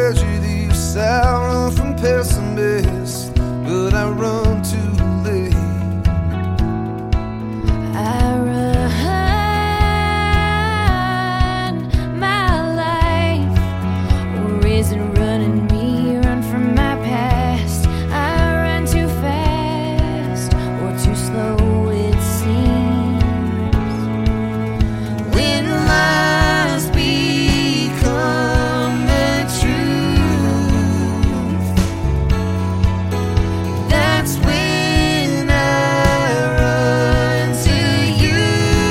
prejudice, I run from pessimists, but I run too late. I run my life, or is it running me? Run from my past. I run too fast, or too slow it seems. When lies become the truth, that's when I run to you.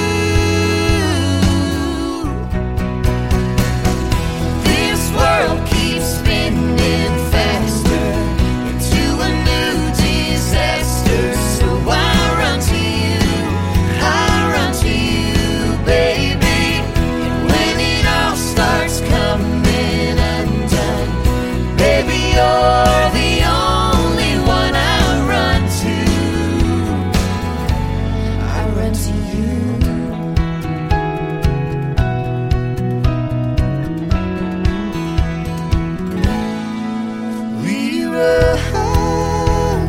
This world keeps spinning faster into a new disaster, so I run to you, I run to you, baby. And when it all starts coming undone, baby, you're the only one I run to. I run to you. We run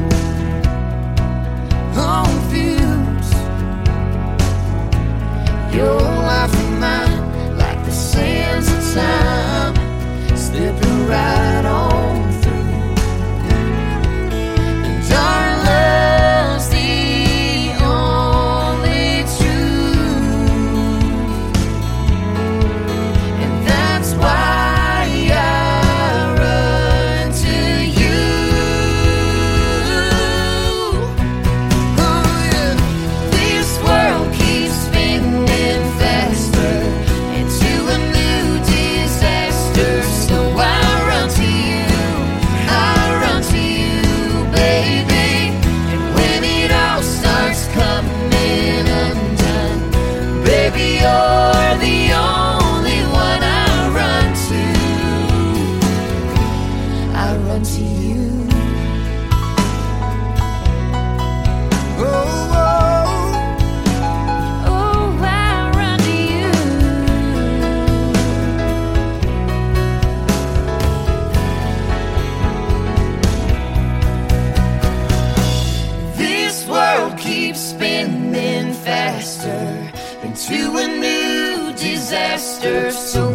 on fumes, Your life and mine, like the sands of time, slipping right on through. And our love's the only truth, and that's why I run to you. oh yeah. This world keeps spinning faster into a new disaster, so I run to you, I run to you, baby. And when it all starts coming undone, baby, you're the only one I run to. I run to you. Oh, Oh, I run to you. This world keeps spinning faster into a new disaster, so